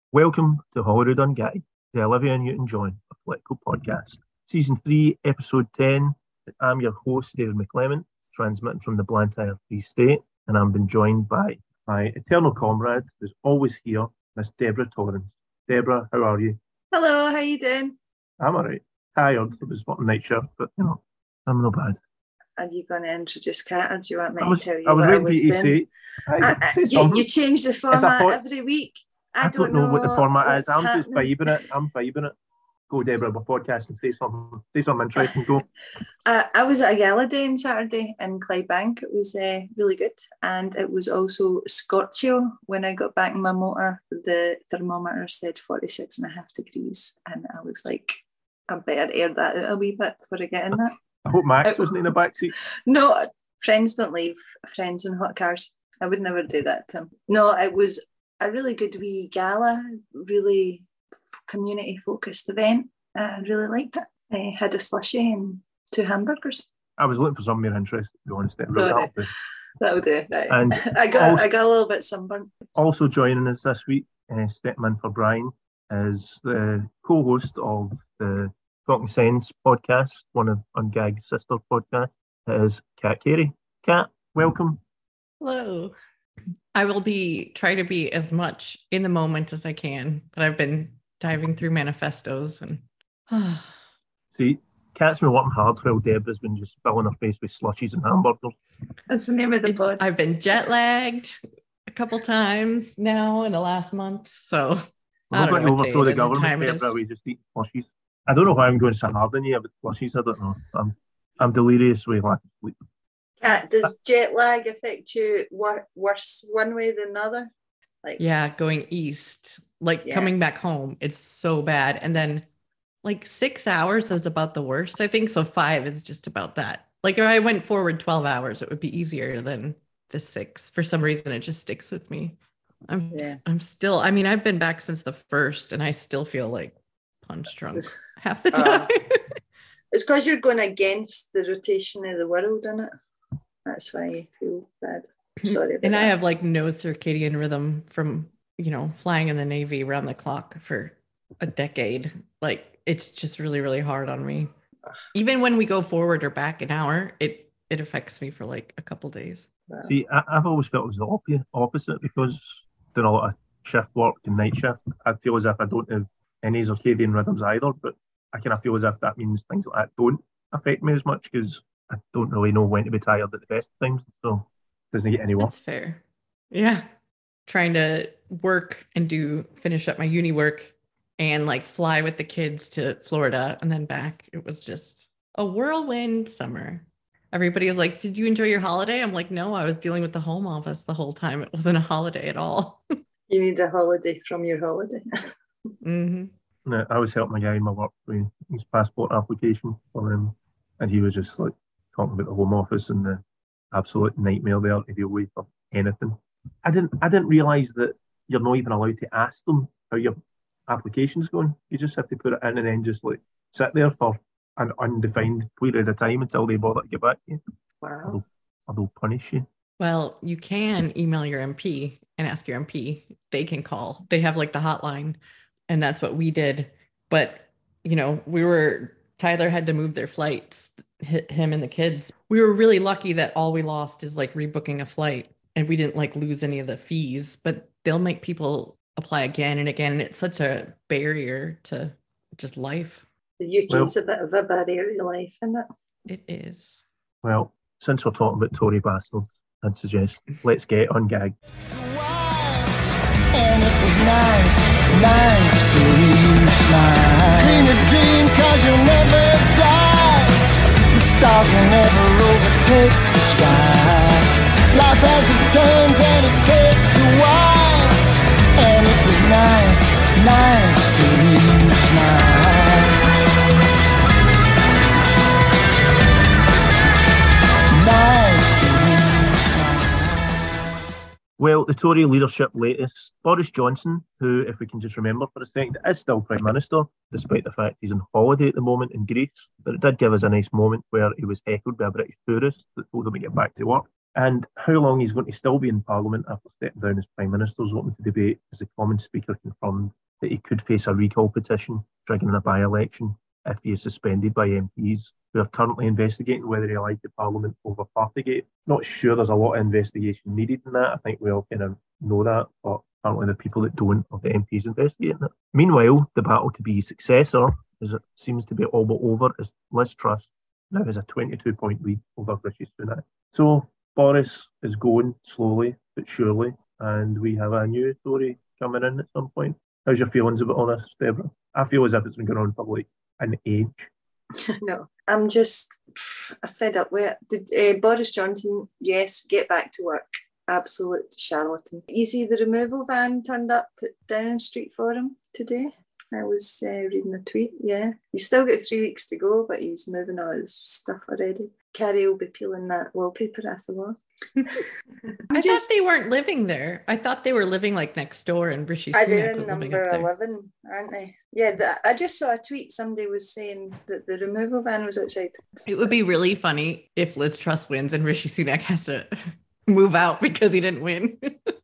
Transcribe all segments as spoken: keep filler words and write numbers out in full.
Welcome to Holyrood Unguided, the Olivia Newton-John, a political podcast. Season three, Episode ten. I'm your host, David McClement, transmitting from the Blantyre Free State, and I'm been joined by my eternal comrade, who's always here, Miss Deborah Torrance. Deborah, how are you? Hello, how you doing? I'm all right. Tired. It was working night shift, but, you know, I'm no bad. Are you going to introduce Kat, or do you want me I was, to tell you I was what waiting I for was you to doing? say, I, I, say I, you, something. you change the format pod- every week. I, I don't, don't know, know what the format is. I'm happening. just vibing it. I'm vibing it. Go, Deborah, my podcast and say something. Say something interesting. Go. uh, I was at a gala day on Saturday in Clydebank. It was uh, really good, and it was also scorchio. When I got back in my motor, the thermometer said forty-six and a half degrees, and I was like, I better air that out a wee bit before I get in that. I hope Max it, wasn't in the backseat. No, friends don't leave friends in hot cars. I would never do that to him. No, it was a really good wee gala, really community focused event. I really liked it. I had a slushie and two hamburgers. I was looking for something more interesting, to be honest. It So that'll do. That'll do. Right. And I got also, I got a little bit sunburnt. Also joining us this week, uh, stepping in for Brian, is the co-host of the Talking Sense podcast, one of Ungag's sister podcasts. It is Kat Carey. Kat, welcome. Hello. I will be try to be as much in the moment as I can, but I've been diving through manifestos and see, Kat's been working hard while Deborah's been just filling her face with slushies and hamburgers. That's the name of the pod. I've been jet lagged a couple times now in the last month, so we're not going to overthrow the government, Deborah. We just eat slushies. I don't know why I'm going so hard on you about slushies. I don't know. I'm I'm delirious with lack of sleep. Kat, does jet lag affect you wor- worse one way than another? Like, yeah, going east, like yeah. Coming back home, it's so bad. And then like six hours is about the worst, I think. So five is just about that. Like if I went forward twelve hours, it would be easier than the six. For some reason, it just sticks with me. I'm yeah. I'm still, I mean, I've been back since the first and I still feel like punch drunk half the time. Uh, it's because you're going against the rotation of the world, isn't it? That's why I feel bad. Sorry about and that. I have like no circadian rhythm from, you know, flying in the Navy around the clock for a decade. Like it's just really, really hard on me. Even when we go forward or back an hour, it it affects me for like a couple days. Wow. See, I, I've always felt it was the op- opposite because doing a lot of shift work and night shift, I feel as if I don't have any circadian rhythms either, but I kind of feel as if that means things like that don't affect me as much because I don't really know when to be tired at the best of times, so it doesn't get any worse. That's fair. Yeah. Trying to work and do, finish up my uni work and like fly with the kids to Florida and then back. It was just a whirlwind summer. Everybody was like, did you enjoy your holiday? I'm like, no, I was dealing with the home office the whole time. It wasn't a holiday at all. You need a holiday from your holiday. mm-hmm. No, I was helping a guy in my work with his passport application for him, and he was just like talking about the home office and the absolute nightmare there to deal with for anything. I didn't I didn't realise that you're not even allowed to ask them how your application's going. You just have to put it in and then just like sit there for an undefined period of time until they bother to get back to you. Wow. Or they'll, or they'll punish you. Well, you can email your M P and ask your M P. They can call. They have like the hotline, and that's what we did. But, you know, we were, Tyler had to move their flights, him and the kids. We were really lucky that all we lost is like rebooking a flight and we didn't like lose any of the fees, but they'll make people apply again and again. And it's such a barrier to just life. The U K's well, a bit of a barrier to life, isn't it? It is. Well, since we're talking about Tory bastards, I'd suggest let's get on gag. And it was nice, nice to hear you smile. Dream a dream cause you'll never die. The stars will never overtake the sky. Life has its turns and it takes a while. And it was nice, nice to hear you smile. Nice to hear you smile. Well, the Tory leadership latest, Boris Johnson, who, if we can just remember for a second, is still Prime Minister, despite the fact he's on holiday at the moment in Greece. But it did give us a nice moment where he was heckled by a British tourist that told him to get back to work. And how long he's going to still be in Parliament after stepping down as Prime Minister is open to debate, as the Commons Speaker confirmed that he could face a recall petition triggering a by-election if he is suspended by M Ps who are currently investigating whether he lied to Parliament over Partygate. Not sure there's a lot of investigation needed in that. I think we all kind of know that, but apparently the people that don't are the M Ps investigating it. Meanwhile, the battle to be his successor, as it seems to be all but over, as Liz Truss now has a twenty-two point lead over Rishi Sunak. So Boris is going slowly but surely, and we have a new Tory coming in at some point. How's your feelings about all this, Deborah? I feel as if it's been going on for like an age. No, I'm just fed up with it. Did uh, Boris Johnson, yes, get back to work. Absolute charlatan. You see the removal van turned up at Downing Street for him today? I was uh, reading a tweet, yeah. He's still got three weeks to go, but he's moving all his stuff already. Carrie will be peeling that wallpaper after the war. I just, thought they weren't living there. I thought they were living like next door, and Rishi Sunak they're in was living number up there. eleven, aren't they? Yeah, the, I just saw a tweet. Somebody was saying that the removal van was outside. It would be really funny if Liz Truss wins and Rishi Sunak has to move out because he didn't win.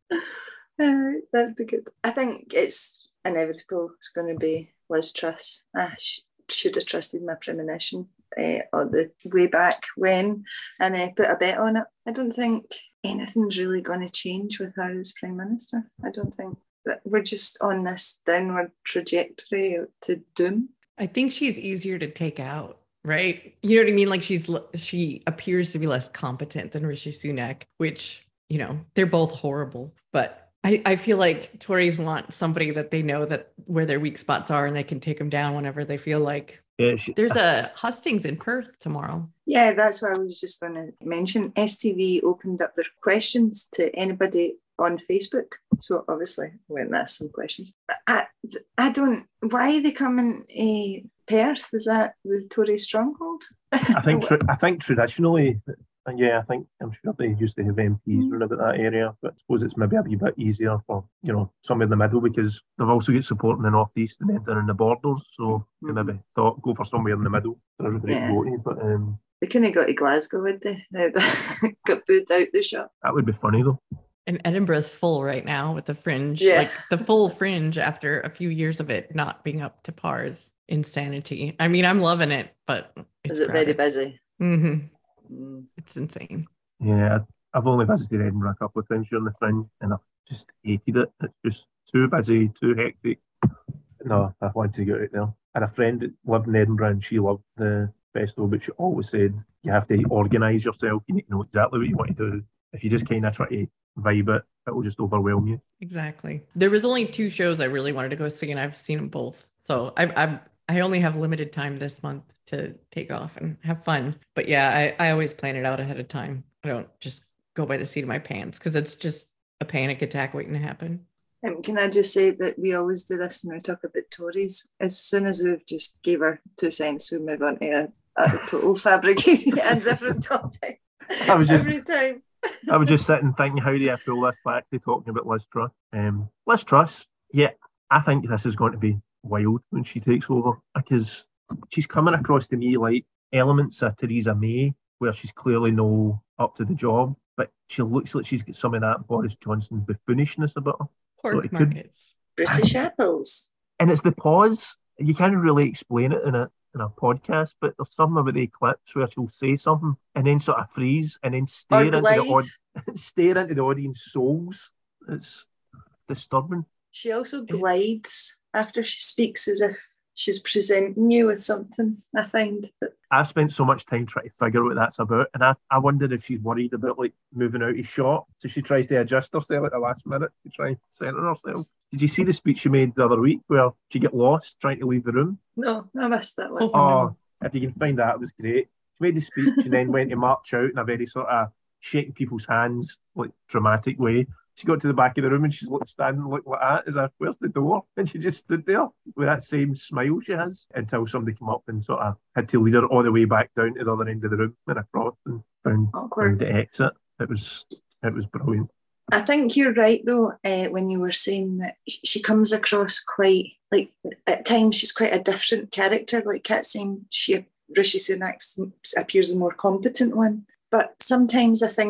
uh, that'd be good. I think it's inevitable. It's going to be Liz Truss. I sh- should have trusted my premonition. Uh, or the way back when, and uh, put a bet on it. I don't think anything's really going to change with her as Prime Minister. I don't think that we're just on this downward trajectory to doom. I think she's easier to take out, right? You know what I mean? Like she's she appears to be less competent than Rishi Sunak, which, you know, they're both horrible, but I, I feel like Tories want somebody that they know that where their weak spots are and they can take them down whenever they feel like. Yeah, she, There's a hustings in Perth tomorrow. Yeah, that's what I was just going to mention. S T V opened up their questions to anybody on Facebook. So obviously, I went and asked some questions. I, I don't, why are they coming to Perth? Is that the Tory stronghold? I think tra- I think traditionally, yeah, I think I'm sure they used to have M Ps mm. around about that area, but I suppose it's maybe a wee bit easier for, you know, somewhere in the middle because they've also got support in the northeast and then down in the borders, so mm. they maybe thought go for somewhere in the middle for everybody yeah. to go to. But um, they couldn't go to Glasgow, would they? They got booed out the shop. That would be funny though. And Edinburgh's full right now with the fringe, yeah. like the full fringe after a few years of it not being up to par is insanity. I mean, I'm loving it, but it's is it crowded. very busy? Mm-hmm. Mm. It's insane. Yeah, I've only visited Edinburgh a couple of times during the fringe and I've just hated it. It's just too busy, too hectic. No, I wanted to get out there. And a friend that lived in Edinburgh and she loved the festival, but she always said you have to organise yourself. You need to know exactly what you want to do. If you just kind of try to vibe it, it will just overwhelm you. Exactly. There was only two shows I really wanted to go see and I've seen them both. So I I I only have limited time this month to take off and have fun. But yeah, I, I always plan it out ahead of time. I don't just go by the seat of my pants because it's just a panic attack waiting to happen. Um, can I just say that we always do this when we talk about Tories? As soon as we've just gave our two cents, we move on to a, a total fabricated and different topic. I was just, every time. I was just sitting thinking, how do I pull this back to talking about Liz Truss? Um, Liz Truss, yeah, I think this is going to be wild when she takes over because she's coming across to me like elements of Theresa May, where she's clearly no up to the job, but she looks like she's got some of that Boris Johnson buffoonishness about her. Pork so markets. Could, British apples. And it's the pause. You can't really explain it in a in a podcast, but there's something about the clips where she'll say something and then sort of freeze and then stare into the aud- stare into the audience souls. It's disturbing. She also glides after she speaks as if she's presenting you with something. I find that I've spent so much time trying to figure out what that's about, and I, I wondered if she's worried about like moving out of shot, so she tries to adjust herself at the last minute to try and centre herself. Did you see the speech she made the other week where she got lost trying to leave the room? No, I missed that one. Oh, oh if you can find that, it was great. She made the speech and then went to march out in a very sort of shaking people's hands, like dramatic way. She got to the back of the room and she's like standing looking like that as if, where's the door? And she just stood there with that same smile she has until somebody came up and sort of had to lead her all the way back down to the other end of the room and across and found, found the exit. It was it was brilliant. I think you're right though, uh, when you were saying that she comes across quite, like at times she's quite a different character. Like Kat saying she, Rishi Sunak appears a more competent one. But sometimes I think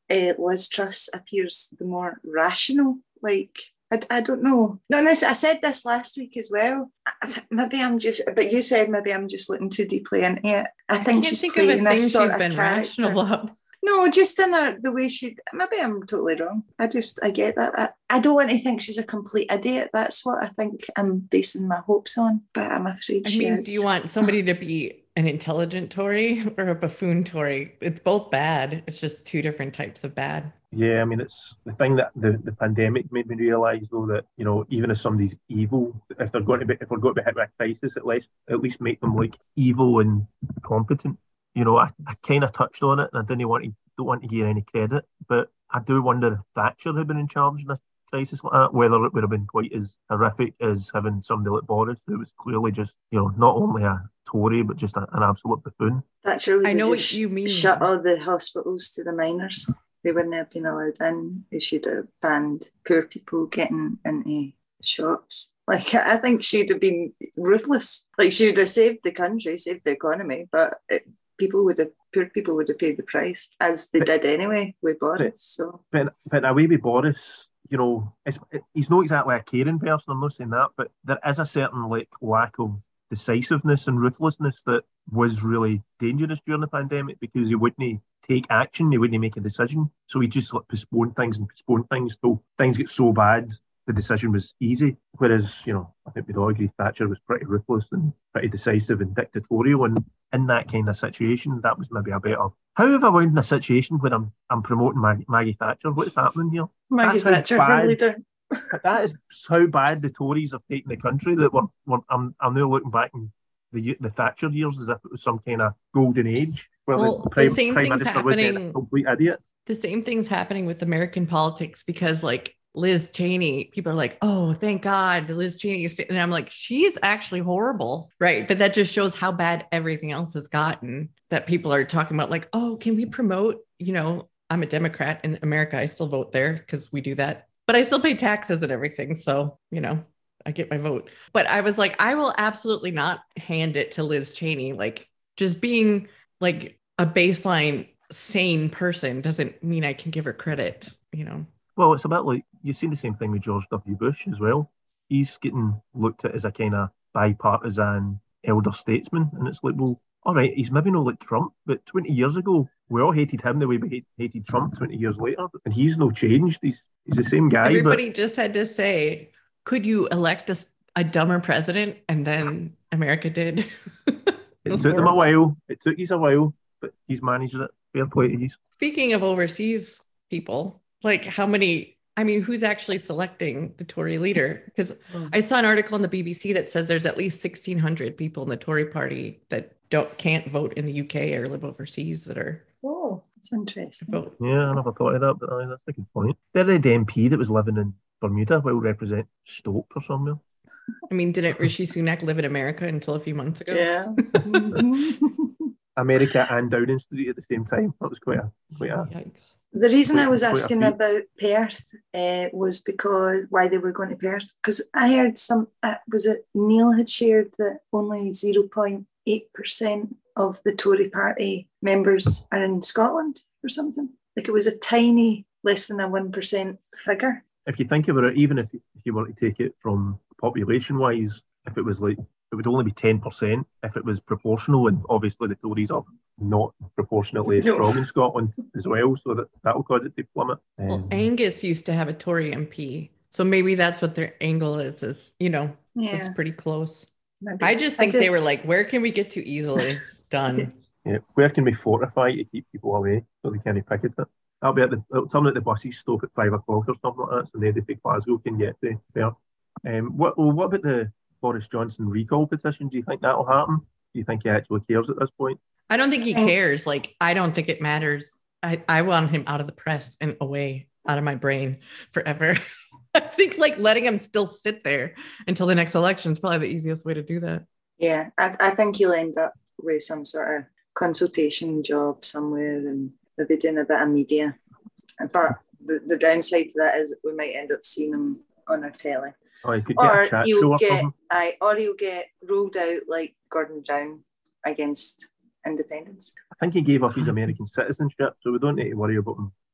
uh, Liz Truss appears the more rational. Like, I, I don't know. No, this, I said this last week as well. I, maybe I'm just, but you said maybe I'm just looking too deeply into it. I think I can't she's think of a playing thing this sort she's of been character. rational about. No, just in her, the way she, maybe I'm totally wrong. I just, I get that. I, I don't want to think she's a complete idiot. That's what I think I'm basing my hopes on, but I'm afraid I she mean, is. do you want somebody to be an intelligent Tory or a buffoon Tory? It's both bad. It's just two different types of bad. Yeah, I mean, it's the thing that the, the pandemic made me realise, though, that, you know, even if somebody's evil, if they're going to be, if we're going to be hit with a crisis, at least, at least make them like evil and competent. You know, I, I kind of touched on it, and I didn't want to, don't want to give any credit, but I do wonder if Thatcher had been in charge in a crisis like that, whether it would have been quite as horrific as having somebody like Boris, who was clearly just, you know, not only a Tory, but just a, an absolute buffoon. Thatcher would I know have what just you mean. shut all the hospitals to the miners. They wouldn't have been allowed in. They should have banned poor people getting into shops. Like, I think she'd have been ruthless. Like, she would have saved the country, saved the economy, but it, people would have, poor people would have paid the price, as they but, did anyway with Boris. But, so, but, but in a way with Boris, you know, it's, it, he's not exactly a caring person, I'm not saying that, but there is a certain like lack of decisiveness and ruthlessness that was really dangerous during the pandemic, because he wouldn't take action, he wouldn't make a decision. So he just like postponed things and postponed things till things get so bad the decision was easy. Whereas, you know, I think we'd all agree Thatcher was pretty ruthless and pretty decisive and dictatorial, and in that kind of situation, that was maybe a better. How have I wound in a situation where I'm I'm promoting Maggie, Maggie Thatcher? What's happening here? Maggie That's Thatcher for leader. That is how bad the Tories have taken the country, that we're, we're, I'm, I'm now looking back in the the Thatcher years as if it was some kind of golden age where well, the prime, the same prime thing's minister was happening. a complete idiot. The same thing's happening with American politics, because like Liz Cheney, people are like, oh, thank God, Liz Cheney is, and I'm like, she's actually horrible, right? But that just shows how bad everything else has gotten, that people are talking about like, oh, can we promote, you know, I'm a Democrat in America, I still vote there because we do that, but I still pay taxes and everything, so, you know, I get my vote. But I was like, I will absolutely not hand it to Liz Cheney. Like, just being like a baseline sane person doesn't mean I can give her credit, you know. Well, it's a bit like, you've seen the same thing with George W. Bush as well. He's getting looked at as a kind of bipartisan elder statesman, and it's like, well, all right, he's maybe not like Trump, but twenty years ago, we all hated him the way we hated Trump twenty years later, and he's no changed. He's he's the same guy. Everybody but... just had to say, could you elect a, a dumber president? And then America did. It, it took them a while. It took us a while, but he's managed it. Fair play to you. Speaking of overseas people, like how many, I mean, who's actually selecting the Tory leader? Because mm. I saw an article on the B B C that says there's at least sixteen hundred people in the Tory party that don't can't vote in the U K or live overseas that are. Oh, that's interesting. Vote. Yeah, I never thought of that, but uh, that's a good point. There had an M P that was living in Bermuda will represent Stoke or somewhere. I mean, didn't Rishi Sunak live in America until a few months ago? Yeah. America and Downing Street at the same time. That was quite a... Quite a Yikes. The reason quite, I was asking about Perth uh, was because why they were going to Perth. Because I heard some, uh, was it Neil had shared that only zero point eight percent of the Tory party members are in Scotland or something. Like it was a tiny, less than a one percent figure. If you think about it, even if, if you were to take it from population-wise, if it was like, it would only be ten percent if it was proportional, and obviously the Tories are not proportionately as strong in Scotland as well, so that that will cause it to plummet. Um, well, Angus used to have a Tory M P, so maybe that's what their angle is, is, you know, yeah. It's pretty close. Maybe. I just think I just... they were like, where can we get to easily? Done. Yeah, where can we fortify to keep people away so they can't picket it? That'll be at the, it'll turn out the buses stop at five o'clock or something like that, so they to Glasgow can get to there. Um, what, well, what about the Boris Johnson recall petition? Do you think that'll happen? Do you think he actually cares at this point? I don't think he cares. Like, I don't think it matters. I, I want him out of the press and away, out of my brain forever. I think like letting him still sit there until the next election is probably the easiest way to do that. Yeah, I, I think he'll end up with some sort of consultation job somewhere and maybe doing a bit of media. But the, the downside to that is we might end up seeing him on our telly. Oh, you could or get a chat you'll show get, or I, or you'll get rolled out like Gordon Brown against independence. I think he gave up his American citizenship, so we don't need to worry about him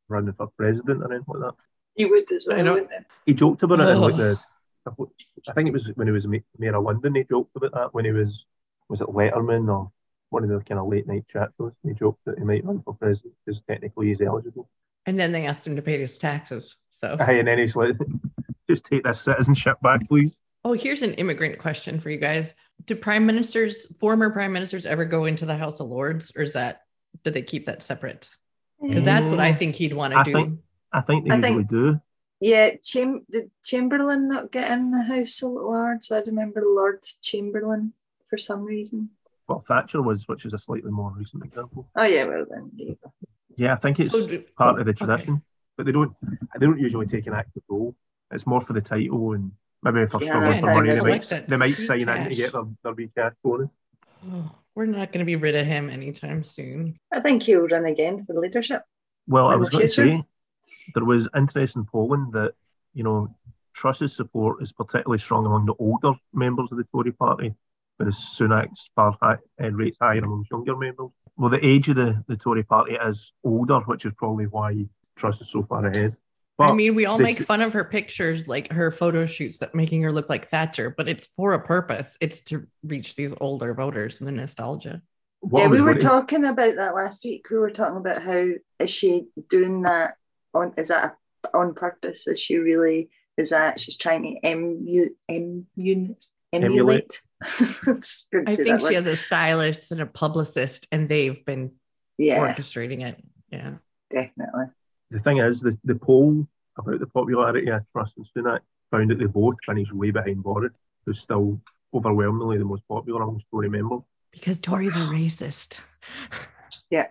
running for president or anything like that. He would as well, I don't- wouldn't he? He joked about it in like Ugh. the, I think it was when he was ma- mayor of London. He joked about that when he was, was it Letterman or one of the kind of late night chat shows? He joked that he might run for president because technically he's eligible. And then they asked him to pay his taxes. So, Aye, and then he's like, just take this citizenship back, please. oh, here's an immigrant question for you guys. Do prime ministers, former prime ministers, ever go into the House of Lords, or is that, do they keep that separate? Because that's what I think he'd want to I do. think- I think they I usually think- do. Yeah, Cham- did Chamberlain not get in the House of Lords? I remember Lord Chamberlain for some reason. Well, Thatcher was, which is a slightly more recent example. Oh yeah, well then. There you go. Yeah, I think it's So do- part of the okay. tradition, but they don't. They don't usually take an active role. It's more for the title and maybe if they're Yeah, struggling yeah, for money, they collect might that they might sweet sign in to cash. get their their wee cash bonus. Oh, we're not going to be rid of him anytime soon. I think he'll run again for the leadership. Well, I In was the going to future? say there was interest in polling that you know Truss's support is particularly strong among the older members of the Tory party, whereas Sunak's far high, uh, rates higher among younger members. Well, the age of the, the Tory party is older, which is probably why Truss is so far ahead. But I mean, we all this- make fun of her pictures, like her photo shoots that making her look like Thatcher, but it's for a purpose. It's to reach these older voters and the nostalgia. what I yeah, we was were going to- talking about that last week. We were talking about how is she doing that on? Is that on purpose? Is she really? Is that she's trying to emu, emu, emulate? It's good to I say think that she word. has a stylist and a publicist, and they've been Yeah, orchestrating it. Yeah. definitely. The thing is, the, the poll about the popularity of Truss and Sunak found that they both finished way behind Boris, who's still overwhelmingly the most popular among Tory members. Because Tories are racist. Yeah.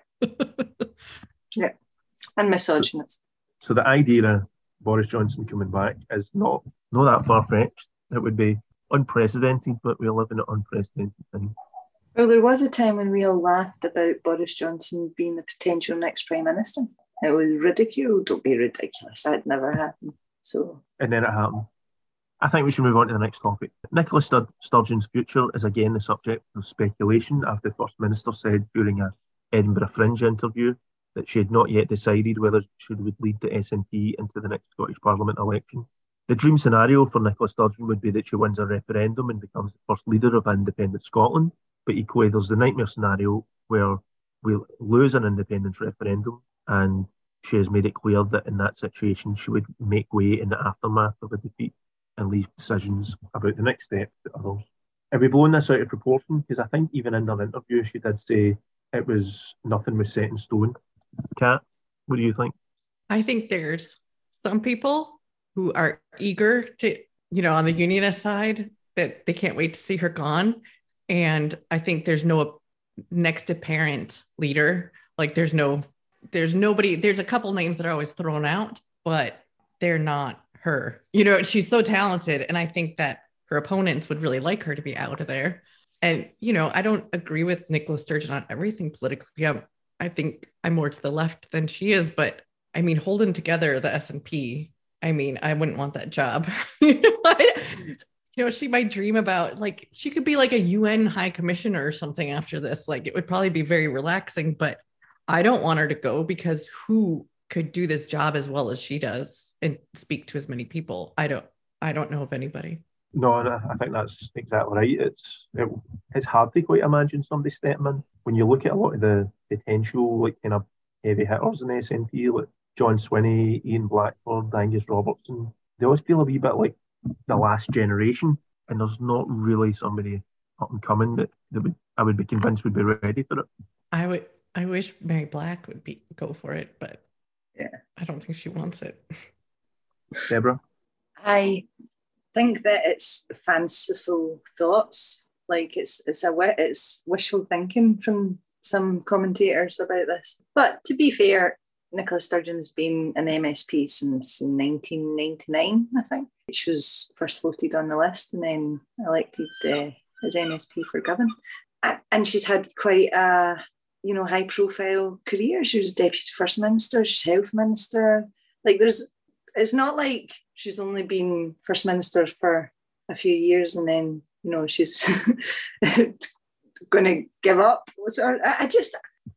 And misogynist. So the idea of Boris Johnson coming back is not not that far fetched. It would be unprecedented, but we live in an unprecedented time. Well, there was a time when we all laughed about Boris Johnson being the potential next Prime Minister. It was ridiculed. Don't be ridiculous. That'd never happen. So, And then it happened. I think we should move on to the next topic. Nicola Stur- Sturgeon's future is again the subject of speculation after the First Minister said during a Edinburgh Fringe interview that she had not yet decided whether she would lead the S N P into the next Scottish Parliament election. The dream scenario for Nicola Sturgeon would be that she wins a referendum and becomes the first leader of independent Scotland, but equally there's the nightmare scenario where we'll lose an independence referendum, and she has made it clear that in that situation she would make way in the aftermath of a defeat and leave decisions about the next step to others. Are we blowing this out of proportion? Because I think even in her interview she did say it was nothing was set in stone. Kat, what do you think? I think there's some people who are eager to, you know, on the unionist side, that they can't wait to see her gone. And I think there's no next apparent leader. Like there's no, there's nobody, there's a couple names that are always thrown out, but they're not her. You know, she's so talented. And I think that her opponents would really like her to be out of there. And, you know, I don't agree with Nicola Sturgeon on everything politically. I'm, I think I'm more to the left than she is, but I mean, holding together the S N P, I mean, I wouldn't want that job. you know, I, you know, she might dream about, like, she could be like a U N high commissioner or something after this. Like, it would probably be very relaxing, but I don't want her to go, because who could do this job as well as she does and speak to as many people? I don't, I don't know of anybody. No, no, I think that's exactly right. It's it, it's hard to quite imagine somebody stepping in. When you look at a lot of the potential, like, kind of heavy hitters in the S N P, like John Swinney, Ian Blackford, Angus Robertson, they always feel a wee bit like the last generation, and there's not really somebody up and coming that, that would, I would be convinced would be ready for it. I would, I wish Mary Black would be go for it, but yeah, I don't think she wants it. Deborah? I think that it's fanciful thoughts. Like it's it's a it's wishful thinking from some commentators about this. But to be fair, Nicola Sturgeon's been an M S P since nineteen ninety-nine, I think. She was first voted on the list and then elected uh, as M S P for Govan. And she's had quite a, you know, high profile career. She was Deputy First Minister, she's Health Minister. Like there's, it's not like she's only been First Minister for a few years and then, you know, she's going to give up. So I, I just,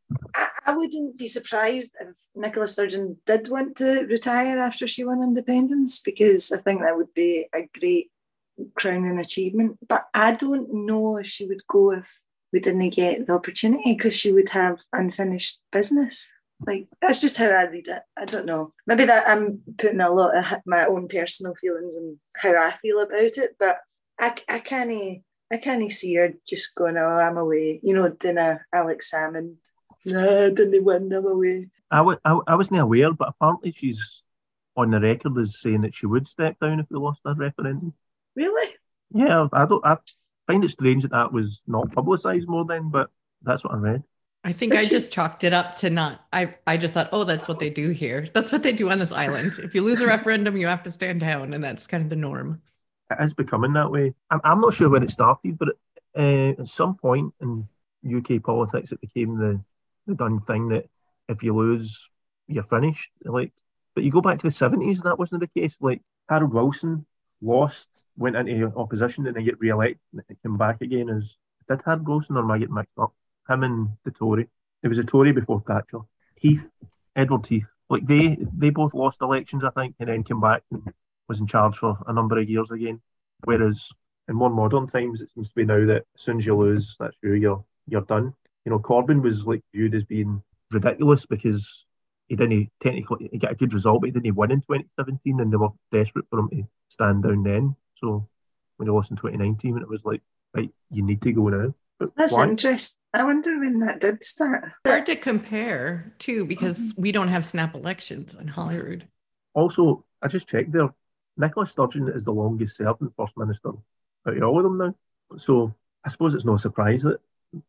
I, I wouldn't be surprised if Nicola Sturgeon did want to retire after she won independence, because I think that would be a great crowning achievement. But I don't know if she would go if we didn't get the opportunity, because she would have unfinished business. Like, that's just how I read it. I don't know. Maybe that I'm putting a lot of my own personal feelings and how I feel about it, but I, I can't I can't see her just going, oh, I'm away. You know, doing a Alex Salmond. No, I didn't win, I'm away. I, w- I, I wasn't aware, but apparently she's on the record as saying that she would step down if we lost that referendum. Really? Yeah, I don't. I find it strange that that was not publicised more then, but that's what I read. I think But I she- just chalked it up to not. I I just thought, oh, that's what they do here. That's what they do on this island. If you lose a referendum, you have to stand down, and that's kind of the norm. It is becoming that way. I'm, I'm not sure when it started, but uh, at some point in U K politics, it became the, the done thing that if you lose, you're finished. Like, but you go back to the seventies, and that wasn't the case. Like, Harold Wilson lost, went into opposition, and then get re-elected, and came back again as did Harold Wilson, or am I getting mixed up? Him and the Tory. It was a Tory before Thatcher. Heath, Edward Heath. Like they, they both lost elections, I think, and then came back and was in charge for a number of years again. Whereas in more modern times, it seems to be now that as soon as you lose, that's you, you're you're done. You know, Corbyn was like viewed as being ridiculous because he didn't technically get a good result, but he didn't win in twenty seventeen, and they were desperate for him to stand down then. So when he lost in twenty nineteen, it was like, right, you need to go now. But That's why? interesting. I wonder when that did start. Hard to compare too, because we don't have snap elections in Holyrood. Also, I just checked there. Nicola Sturgeon is the longest serving First Minister out of all of them now. So I suppose it's no surprise that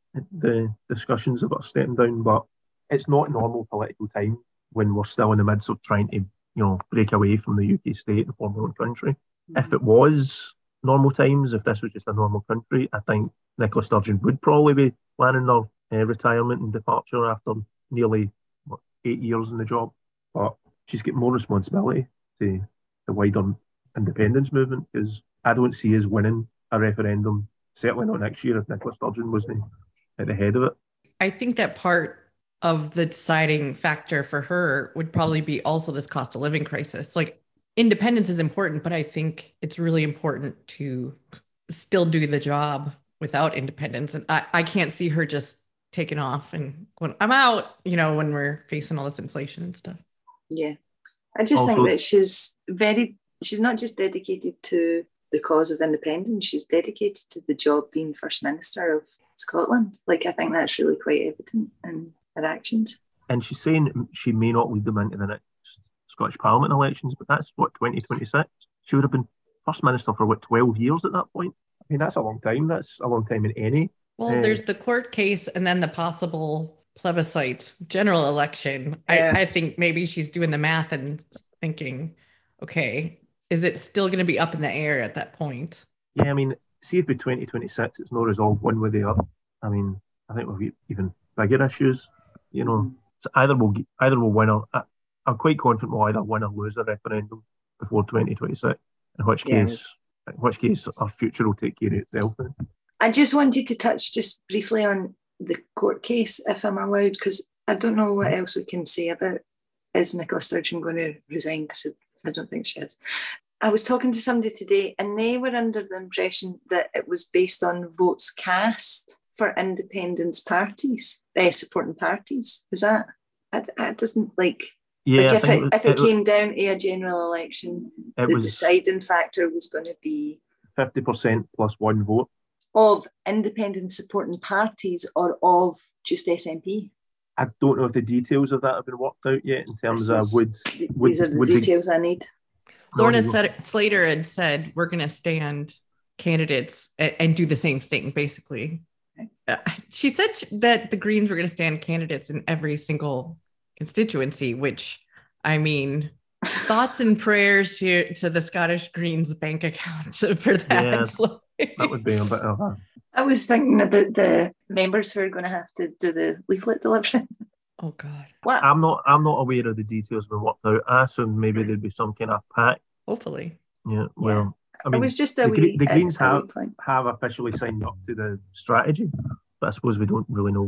the discussions about stepping down, but it's not normal political time when we're still in the midst of trying to, you know, break away from the U K state and form our own country. If it was normal times, if this was just a normal country, I think Nicola Sturgeon would probably be planning her uh, retirement and departure after nearly what, eight years in the job. But she's got more responsibility to the wider independence movement, because I don't see us winning a referendum, certainly not next year, if Nicola Sturgeon wasn't at the head of it. I think that part of the deciding factor for her would probably be also this cost of living crisis. Like, independence is important, but I think it's really important to still do the job without independence. And I, I can't see her just taking off and going, I'm out, you know, when we're facing all this inflation and stuff. Yeah. I just Also- think that she's very, she's not just dedicated to the cause of independence, she's dedicated to the job being First Minister of Scotland. Like, I think that's really quite evident in her actions. And she's saying she may not lead them into the next Scottish Parliament elections, but that's what, twenty twenty-six? She would have been First Minister for what, twelve years at that point? I mean, that's a long time. That's a long time in any. Well, Uh, there's the court case and then the possible plebiscite general election. Yeah. I, I think maybe she's doing the math and thinking, okay, is it still going to be up in the air at that point? Yeah, I mean, see if by twenty twenty-six it's not resolved one way or the other. I mean, I think we'll get even bigger issues. You know, so either we'll get, either we'll win or I, I'm quite confident we'll either win or lose a referendum before twenty twenty-six. In which Yeah. case, in which case, our future will take care of itself. I just wanted to touch just briefly on the court case, if I'm allowed, because I don't know what else we can say about, is Nicola Sturgeon going to resign? Because I don't think she is. I was talking to somebody today and they were under the impression that it was based on votes cast for independence parties, uh, supporting parties. Is that, it, it doesn't like, Yeah, like I if think it, if it came down to a general election, it the was deciding factor was going to be fifty percent plus one vote. of independent supporting parties or of just S N P. I don't know if the details of that have been worked out yet in terms This of is- would Th- would- These are the would the- details I need. Lorna non- said, Slater had said, we're going to stand candidates and, and do the same thing, basically. Uh, she said sh- that the Greens were going to stand candidates in every single constituency, which, I mean, thoughts and prayers to, to the Scottish Greens bank account for that. that would be a bit of a I was thinking about the members who are going to have to do the leaflet delivery. Oh, God. What? I'm not I'm not aware of the details been worked out. I assumed maybe there'd be some kind of pact. Hopefully. Yeah, well, I it mean, was just a the, wee, Gre- the a- Greens a wee have point. have officially signed up to the strategy, but I suppose we don't really know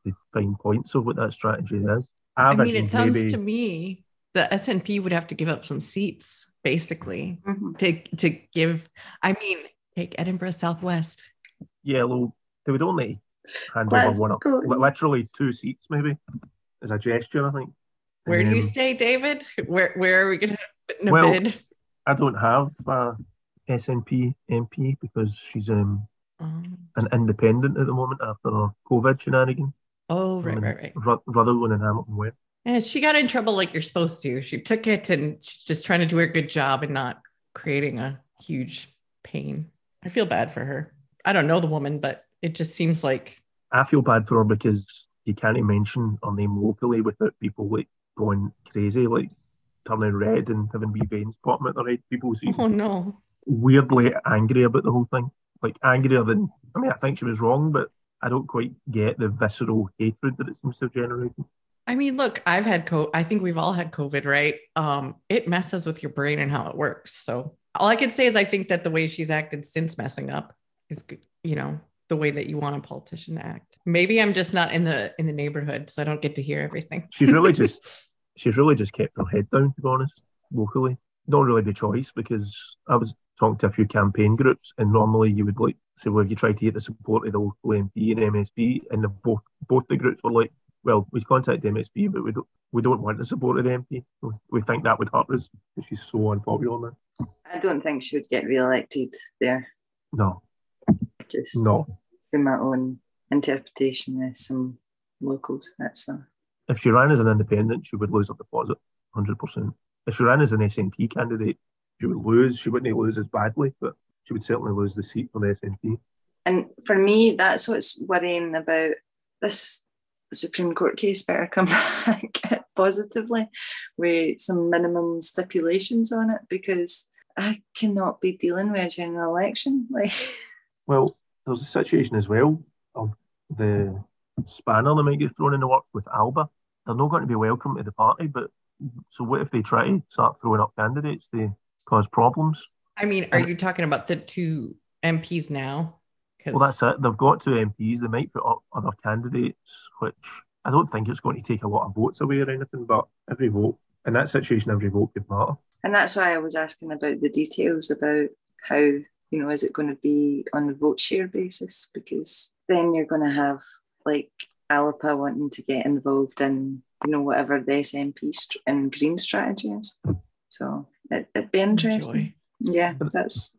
the fine points of what that strategy is. I, I mean, visioned it sounds maybe, to me the S N P would have to give up some seats, basically, Mhm. to to give. I mean, take Edinburgh Southwest. yeah, well, they would only hand over Let's one, go. li- literally two seats, maybe, as a gesture, I think. Where do you Um, stay, David? Where where are we gonna put in a Well, bid? I don't have a S N P M P because she's um, Um, an independent at the moment after her COVID shenanigan. oh, I'm right, in right, right. Ru- Rutherglen and Hamilton West. And she got in trouble like you're supposed to. She took it and she's just trying to do her good job and not creating a huge pain. I feel bad for her. I don't know the woman, but it just seems like I feel bad for her because you can't mention her name locally without people like going crazy, like turning red and having wee veins popping out their head. People seem oh no. weirdly angry about the whole thing. Like angrier than, I mean, I think she was wrong, but I don't quite get the visceral hatred that it seems to have generated. I mean, look, I've had COVID. I think we've all had COVID, right? Um, it messes with your brain and how it works. So all I can say is I think that the way she's acted since messing up is good, you know, the way that you want a politician to act. Maybe I'm just not in the in the neighborhood, so I don't get to hear everything. She's really just she's really just kept her head down, to be honest, locally. Not really by choice, because I was talking to a few campaign groups, and normally you would like say, well, if you try to get the support of the local M P and M S P, and the both both the groups were like, well, we contacted M S P, but we don't we don't want the support of the M P. We think that would hurt us because she's so unpopular now. I don't think she would get re-elected there. No, Just no. from my own interpretation of some locals. That's a If she ran as an independent, she would lose her deposit, one hundred percent. If she ran as an S N P candidate, she would lose. She wouldn't lose as badly, but she would certainly lose the seat for the S N P. And for me, that's what's worrying about this Supreme Court case. Better come back positively with some minimum stipulations on it, because I cannot be dealing with a general election. Like, well, there's a situation as well of the spanner that might get thrown in the works with Alba. They're not going to be welcome to the party, but so what if they try to start throwing up candidates to cause problems? I mean, are you talking about the two M Ps now? Well, that's it. They've got two M Ps. They might put up other candidates, which I don't think it's going to take a lot of votes away or anything, but every vote, in that situation, every vote could matter. and that's why I was asking about the details about how, you know, is it going to be on a vote share basis? Because then you're going to have like Alpa wanting to get involved in, you know, whatever the S N P st- and Green strategy is. So it, it'd be interesting. Enjoy. Yeah, that's.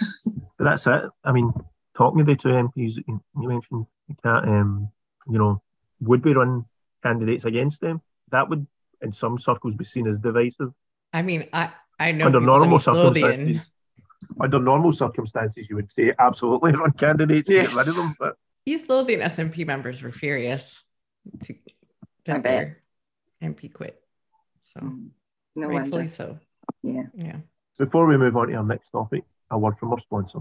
But that's it. I mean, talking to the two M Ps that you, you mentioned, you can't, um, you know, would we run candidates against them? That would, in some circles, be seen as divisive. I mean, I, I know Under people in normal Lothian. circumstances, under normal circumstances, you would say absolutely run candidates Yes. and get rid of them. But East Lothian S N P members were furious to I that bet. their M P quit. So No rightfully wonder. so. Yeah. Yeah. before we move on to our next topic, a word from our sponsor.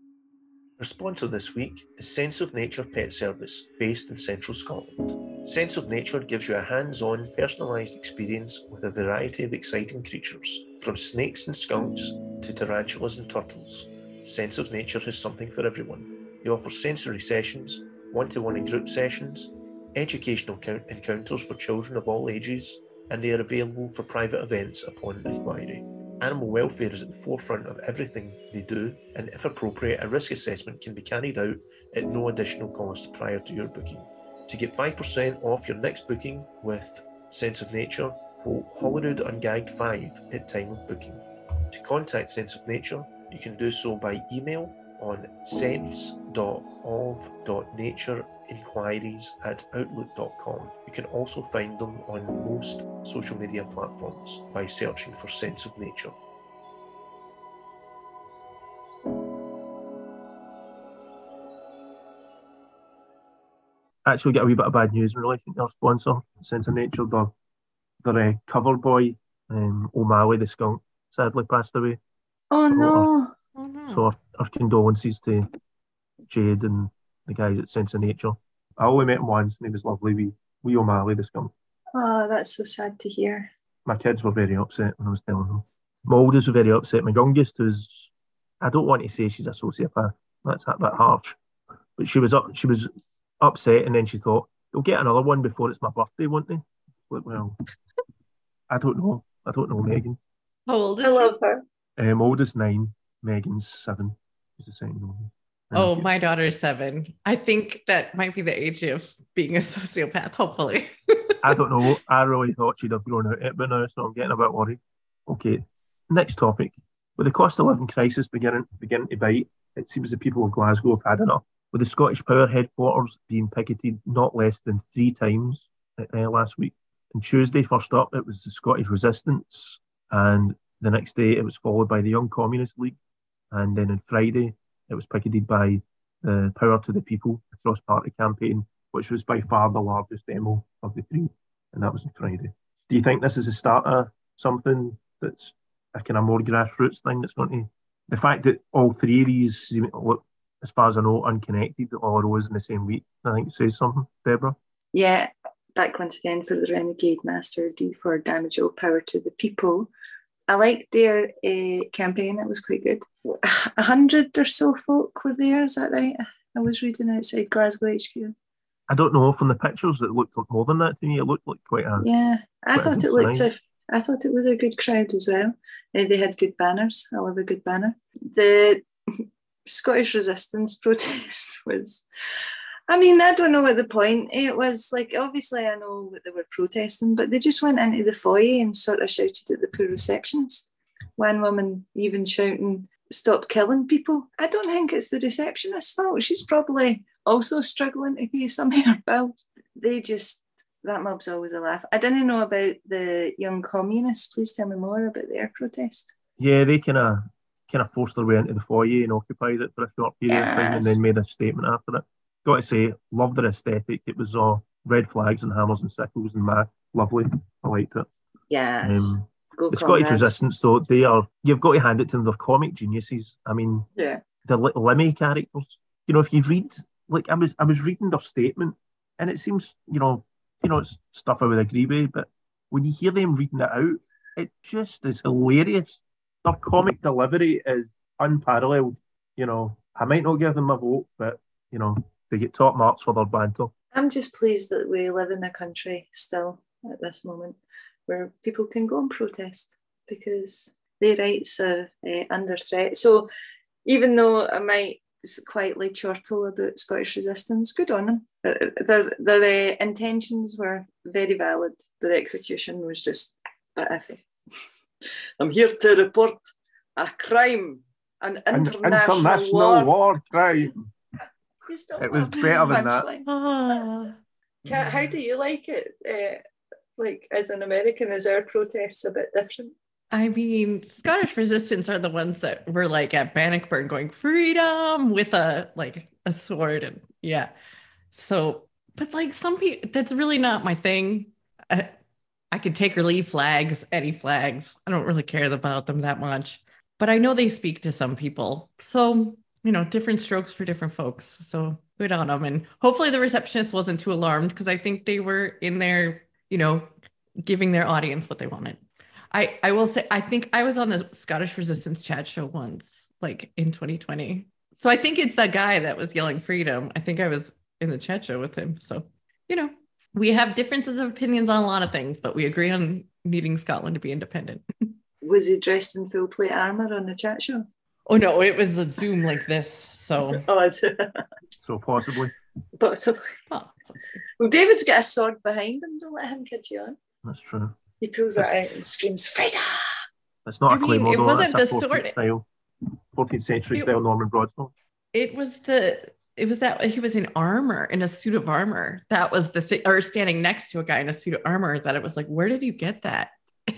Our sponsor this week is Sense of Nature Pet Service, based in central Scotland. Sense of Nature gives you a hands-on, personalised experience with a variety of exciting creatures, from snakes and skunks to tarantulas and turtles. Sense of Nature has something for everyone. They offer sensory sessions, one-to-one and group sessions, educational count- encounters for children of all ages, and they are available for private events upon inquiry. Animal welfare is at the forefront of everything they do, and if appropriate, a risk assessment can be carried out at no additional cost prior to your booking. To get five percent off your next booking with Sense of Nature, quote Holyrood Ungagged five at time of booking. To contact Sense of Nature, you can do so by email on sense dot of dot nature inquiries at outlook dot com. You can also find them on most social media platforms by searching for Sense of Nature. Actually, get a wee bit of bad news in relation to our sponsor, Sense of Nature. Their, their uh, cover boy, um, O'Malley the skunk, sadly passed away. Oh So no. Oh no. So our, our condolences to Jade and the guys at Sense of Nature. I only met him once and he was lovely, wee, wee O'Malley the skunk. Oh, that's so sad to hear. My kids were very upset when I was telling them. My oldest was very upset. My youngest was, I don't want to say she's a sociopath. That's a bit harsh. But she was up, she was upset, and then she thought, they'll get another one before it's my birthday, won't they? Like, well, I don't know. I don't know, Megan. How old is I she? love her. Um, oldest nine, Megan's seven. Is the second one. Oh, my daughter's seven. I think that might be the age of being a sociopath, hopefully. I don't know. I really thought she'd have grown out it by now, so I'm getting a bit worried. Okay, next topic. With the cost of living crisis beginning beginning to bite, it seems the people of Glasgow have had enough. With the Scottish Power headquarters being picketed not less than three times uh, last week. And Tuesday, first up, it was the Scottish Resistance, and the next day it was followed by the Young Communist League, and then on Friday it was picketed by the Power to the People cross-party campaign, which was by far the largest demo of the three, and that was on Friday. Do you think this is the start of something that's a kind of more grassroots thing that's going to... The fact that all three of these seem to look, as far as I know, unconnected, all arose in the same week, I think it says something, Deborah? Yeah, back once again for the Renegade Master D for Damage All Power to the People. I liked their uh, campaign, it was quite good. A hundred or so folk were there, is that right? I was reading outside Glasgow H Q. I don't know, from the pictures it looked like more than that to me. It looked like quite a... Yeah, I quite thought a it looked... size. A, I thought it was a good crowd as well. Uh, they had good banners. I love a good banner. The Scottish Resistance protest was... I mean, I don't know what the point it was. Like, obviously, I know what they were protesting, but they just went into the foyer and sort of shouted at the poor receptionist. One woman even shouting, "Stop killing people." I don't think it's the receptionist's fault. She's probably also struggling to pay some of her bills. They just, that mob's always a laugh. I didn't know about the Young Communists. Please tell me more about their protest. Yeah, they kind of kind of forced their way into the foyer and occupied it for a short period of time and Yes. then made a statement after it. Got to say, loved their aesthetic. It was all red flags and hammers and sickles and math. Lovely. I liked it. Yes. Um, Go the Scottish comrades. Resistance, though, they are, you've got to hand it to them, they're comic geniuses. I mean, Yeah. the li- Lemmy characters. You know, if you read, like, I was I was reading their statement, and it seems, you know, you know, it's stuff I would agree with, but when you hear them reading it out, it just is hilarious. Their comic delivery is unparalleled. You know, I might not give them a vote, but, you know, they get top marks for their banter. I'm just pleased that we live in a country still at this moment where people can go and protest because their rights are uh, under threat. So even though I might quietly chortle about Scottish Resistance, good on them. Uh, Their, their uh, intentions were very valid. Their execution was just a bit iffy. I'm here to report a crime, an An international, international war. war crime. You still It was love better than that. punchline. Ah. Kat, how do you like it? Uh, like, as an American, is our protests a bit different? I mean, Scottish Resistance are the ones that were like at Bannockburn going freedom with a like a sword and yeah. So, but like some people, that's really not my thing. I, I could take or leave flags, any flags. I don't really care about them that much, but I know they speak to some people. So, you know, different strokes for different folks. So good on them. And hopefully the receptionist wasn't too alarmed because I think they were in there, you know, giving their audience what they wanted. I, I will say, I think I was on the Scottish Resistance chat show once, like in twenty twenty. So I think it's that guy that was yelling freedom. I think I was in the chat show with him. So, you know, we have differences of opinions on a lot of things, but we agree on needing Scotland to be independent. Was he dressed in full plate armour on the chat show? Oh, no, it was a Zoom like this. So, Oh, it's So possibly. possibly. well, Well, David's got a sword behind him. Don't let him kid you on. That's true. He pulls it out and screams, "Freedom!" It's not I a mean, claymore, it though. wasn't That's a the fourteenth sword. style, fourteenth century It- style Norman broadsword. it was the, it was that he was in armor, in a suit of armor. That was the thing, or standing next to a guy in a suit of armor that it was like, where did you get that?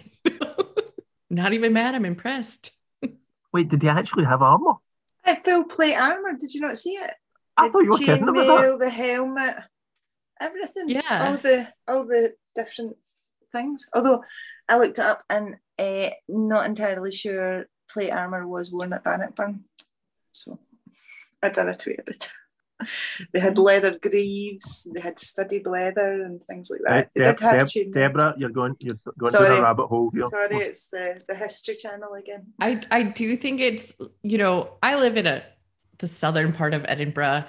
Not even mad, I'm impressed. Wait, did he actually have armour? A full plate armour. Did you not see it? I The thought you were kidding about that. chainmail, the helmet, everything. Yeah. All the all the different things. Although I looked it up and uh, not entirely sure plate armour was worn at Bannockburn. So I did a tweet about it. They had leather greaves, they had studded leather and things like that. They Deb- did have Deb- chainmail. Deborah, you're going, you're going Sorry. down a rabbit hole here. Sorry, it's the, the History Channel again. I, I do think it's, you know, I live in a the southern part of Edinburgh,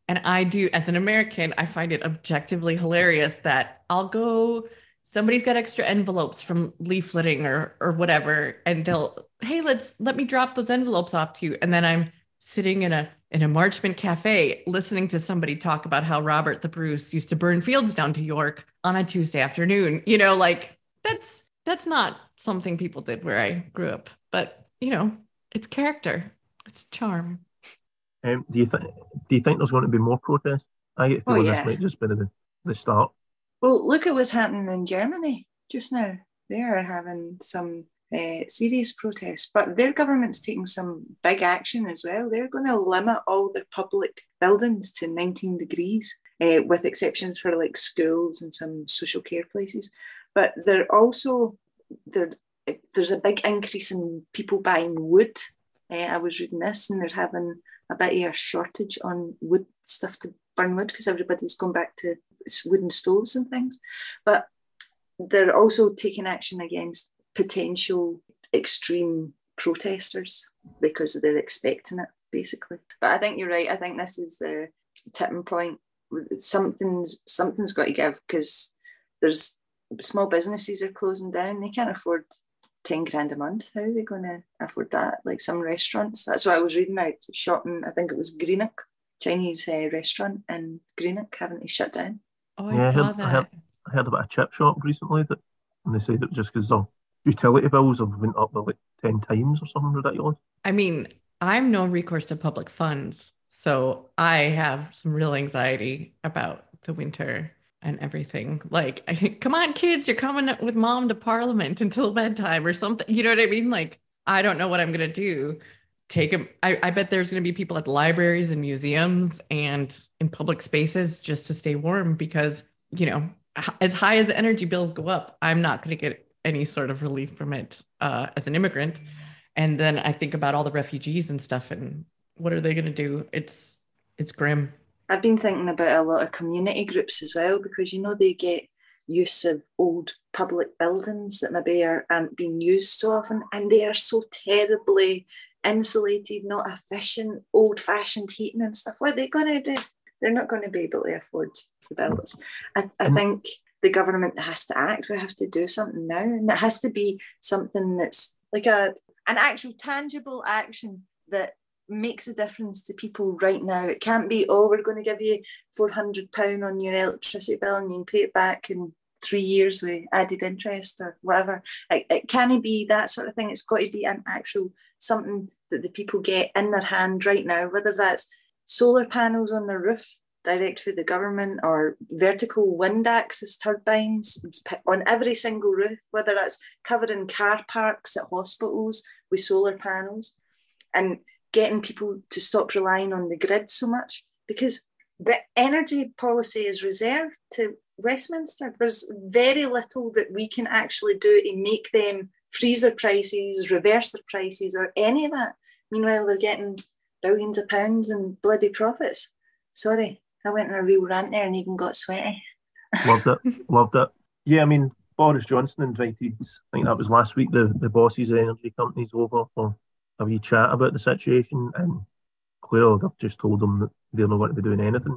And I do, as an American, I find it objectively hilarious that I'll go, somebody's got extra envelopes from leafleting or or whatever, and they'll, hey, let's let me drop those envelopes off to you. And then I'm sitting in a in a Marchment cafe listening to somebody talk about how Robert the Bruce used to burn fields down to York on a Tuesday afternoon. You know, like that's that's not something people did where I grew up. But, you know, it's character, it's charm. Um, do you think do you think there's going to be more protests? I get Oh, feeling yeah. this might just be the, the start. Well, look at what's happening in Germany just now. They are having some uh, serious protests, but their government's taking some big action as well. They're going to limit all their public buildings to nineteen degrees, uh, with exceptions for like schools and some social care places. But they're also, they're, there's a big increase in people buying wood. Uh, I was reading this, and they're having a bit of a shortage on wood stuff to burn wood because everybody's gone back to wooden stoves and things. But they're also taking action against potential extreme protesters because they're expecting it, basically. But I think you're right. I think this is the tipping point. Something's something's got to give, because there's small businesses are closing down. They can't afford ten grand a month. How are they going to afford that? Like some restaurants. That's what I was reading out. Shopping, I think it was Greenock, Chinese uh, restaurant in Greenock, having to shut down. Oh, I Yeah, I saw heard, that. I heard, I heard about a chip shop recently that, and they said it was just because their utility bills have went up by like ten times or something ridiculous. I mean, I'm no recourse to public funds, so I have some real anxiety about the winter and everything. Like, come on, kids, you're coming with mom to Parliament until bedtime or something. You know what I mean? Like, I don't know what I'm gonna do. Take them. I, I bet there's gonna be people at libraries and museums and in public spaces just to stay warm, because, you know, as high as the energy bills go up, I'm not gonna get any sort of relief from it uh, as an immigrant. And then I think about all the refugees and stuff, and what are they gonna do? It's it's grim. I've been thinking about a lot of community groups as well, because, you know, they get use of old public buildings that maybe are, aren't being used so often, and they are so terribly insulated, not efficient, old-fashioned heating and stuff. What are they going to do? They're not going to be able to afford the bills. I, I think the government has to act. We have to do something now, and it has to be something that's like a an actual tangible action that makes a difference to people right now. It can't be, oh, we're going to give you four hundred pounds on your electricity bill and you can pay it back in three years with added interest or whatever. It, it can't be that sort of thing. It's got to be an actual something that the people get in their hand right now, whether that's solar panels on their roof direct through the government, or vertical wind axis turbines on every single roof, whether that's covering car parks at hospitals with solar panels, and getting people to stop relying on the grid so much, because the energy policy is reserved to Westminster. There's very little that we can actually do to make them freeze their prices, reverse their prices, or any of that. Meanwhile, they're getting billions of pounds in bloody profits. Sorry, I went on a real rant there and even got sweaty. Loved it. Loved it. Yeah, I mean, Boris Johnson invited, I think that was last week, the, the bosses of the energy companies over for a wee chat about the situation, and clearly they've just told him that they're not going to be doing anything,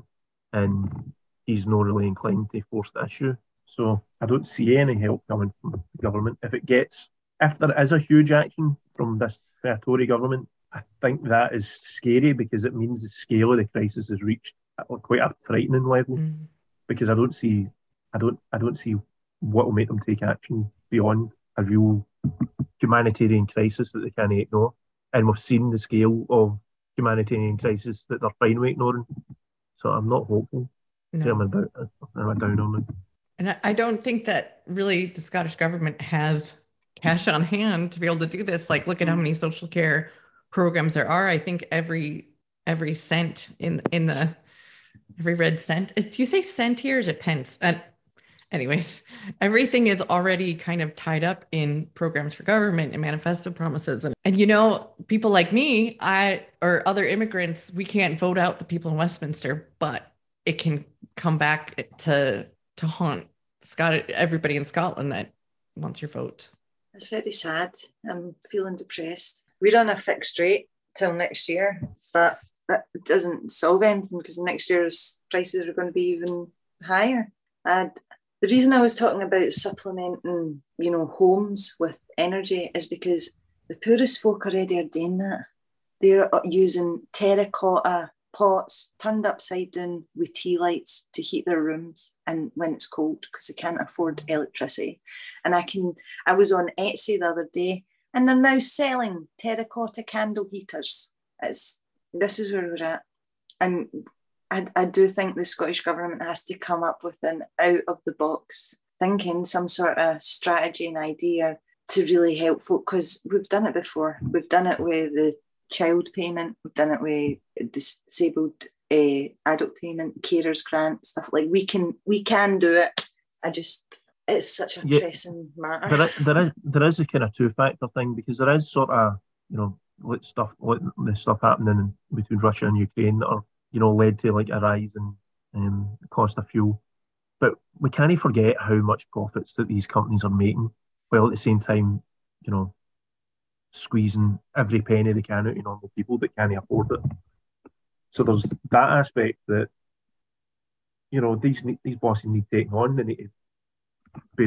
and he's not really inclined to force the issue. So I don't see any help coming from the government. If it gets, if there is a huge action from this Tory government, I think that is scary, because it means the scale of the crisis has reached quite a frightening level. Mm. Because I don't see, I don't, I don't see what will make them take action beyond a real humanitarian crisis that they can't ignore. And we've seen the scale of humanitarian crisis that they're fine with ignoring. So I'm not hopeful. No. I'm about, I'm down on it. And I don't think that really the Scottish government has cash on hand to be able to do this. Like, look at how many social care programs there are. I think every every cent in in the every red cent. Do you say cent here? Or is it pence? And anyways, everything is already kind of tied up in programs for government and manifesto promises. And, and you know, people like me, I or other immigrants, we can't vote out the people in Westminster, but it can come back to to haunt Scott, everybody in Scotland that wants your vote. It's very sad. I'm feeling depressed. We're on a fixed rate till next year, but that doesn't solve anything because next year's prices are going to be even higher. And the reason I was talking about supplementing, you know, homes with energy is because the poorest folk already are doing that. They're using terracotta pots turned upside down with tea lights to heat their rooms and when it's cold because they can't afford electricity. And I can, I was on Etsy the other day and they're now selling terracotta candle heaters. It's, this is where we're at. And I, I do think the Scottish Government has to come up with an out of the box thinking, some sort of strategy and idea to really help folk, because we've done it before. We've done it with the child payment, we've done it with disabled uh, adult payment, carers grant, stuff like we can we can do it. I just, it's such a Yeah, pressing matter. there is, there is there is a kind of two factor thing because there is sort of, you know, like stuff like the stuff happening between Russia and Ukraine that are, you know, led to like a rise in um, the cost of fuel. But we can't forget how much profits that these companies are making, while at the same time, you know, squeezing every penny they can out of normal people that can't afford it. So there's that aspect that, you know, these these bosses need taking on. They need to be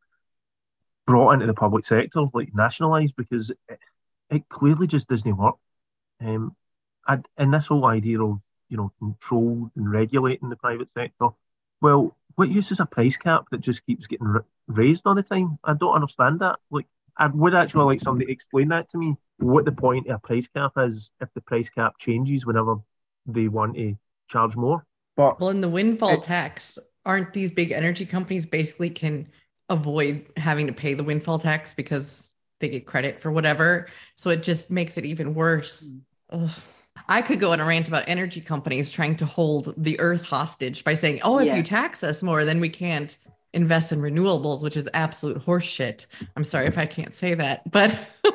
brought into the public sector, like nationalised, because it, it clearly just doesn't work. Um, and, and this whole idea of, you know, control and regulating the private sector, well, what use is a price cap that just keeps getting ra- raised all the time? I don't understand that. Like, I would actually like somebody to explain that to me, what the point of a price cap is if the price cap changes whenever they want to charge more. But Well, in the windfall it- tax, aren't these big energy companies basically can avoid having to pay the windfall tax because they get credit for whatever? So it just makes it even worse. Ugh. I could go on a rant about energy companies trying to hold the earth hostage by saying, oh, if Yeah. you tax us more, then we can't invest in renewables, which is absolute horseshit. I'm sorry if I can't say that, but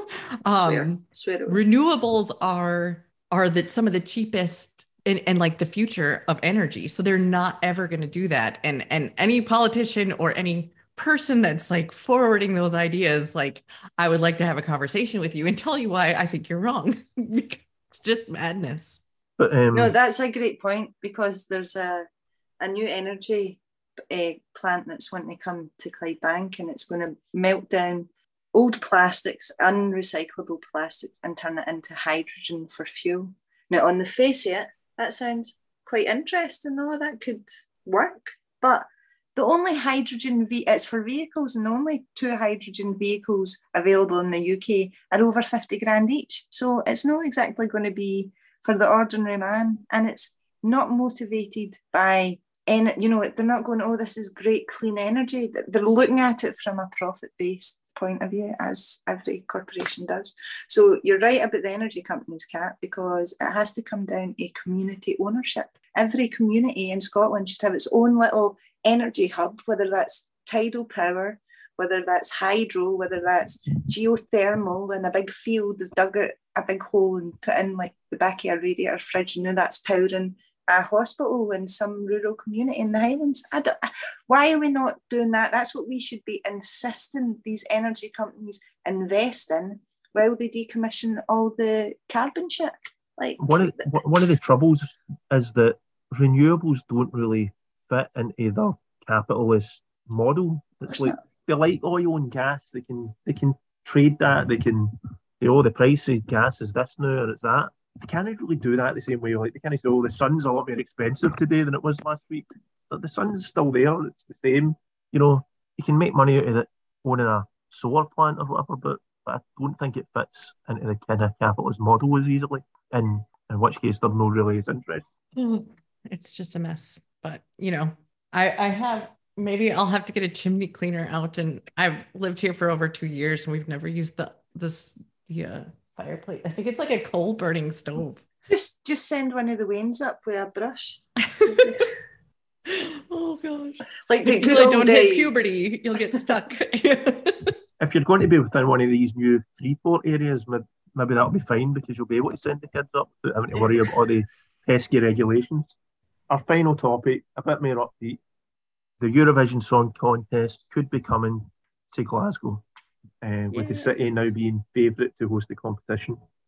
Swear, um, swear it. renewables are are the some of the cheapest and, and like the future of energy. So they're not ever going to do that. And and any politician or any person that's like forwarding those ideas, like, I would like to have a conversation with you and tell you why I think you're wrong. Because it's just madness. but um, No, that's a great point because there's a a new energy uh, plant that's wanting to come to Clydebank and it's going to melt down old plastics, unrecyclable plastics, and turn it into hydrogen for fuel. Now, on the face of it, that sounds quite interesting, though. That could work. But the only hydrogen, ve- it's for vehicles, and the only two hydrogen vehicles available in the U K are over fifty grand each. So it's not exactly going to be for the ordinary man. And it's not motivated by, and you know, they're not going, oh, this is great clean energy. They're looking at it from a profit-based point of view, as every corporation does. So you're right about the energy companies, Kat, because it has to come down to community ownership. Every community in Scotland should have its own little energy hub, whether that's tidal power, whether that's hydro, whether that's geothermal in a big field. They've dug out a big hole and put in like the back of a radiator fridge, and now that's powering a hospital in some rural community in the Highlands. I don't, why are we not doing that? That's what we should be insisting these energy companies invest in while they decommission all the carbon shit. Like one of one of the troubles is that renewables don't really fit into their capitalist model. It's like they like oil and gas. They can they can trade that. They can, you know, the price of gas is this now or it's that. They can't really do that the same way. Like they can't say, oh, the sun's a lot more expensive today than it was last week. But the sun's still there. It's the same. You know, you can make money out of it owning a solar plant or whatever, but, but I don't think it fits into the kind of capitalist model as easily. And in which case, there no really is interest. It's just a mess. But you know, I I have maybe I'll have to get a chimney cleaner out. And I've lived here for over two years, and we've never used the this the uh, fireplace. I think it's like a coal burning stove. Just just send one of the Waynes up with a brush. Oh gosh! Like the If good you old don't days. hit puberty, you'll get stuck. If you're going to be within one of these new Freeport areas, maybe, maybe that'll be fine because you'll be able to send the kids up without having to worry about all the pesky regulations. Our final topic, a bit more upbeat. The Eurovision Song Contest could be coming to Glasgow, uh, with the Yeah. city now being favourite to host the competition.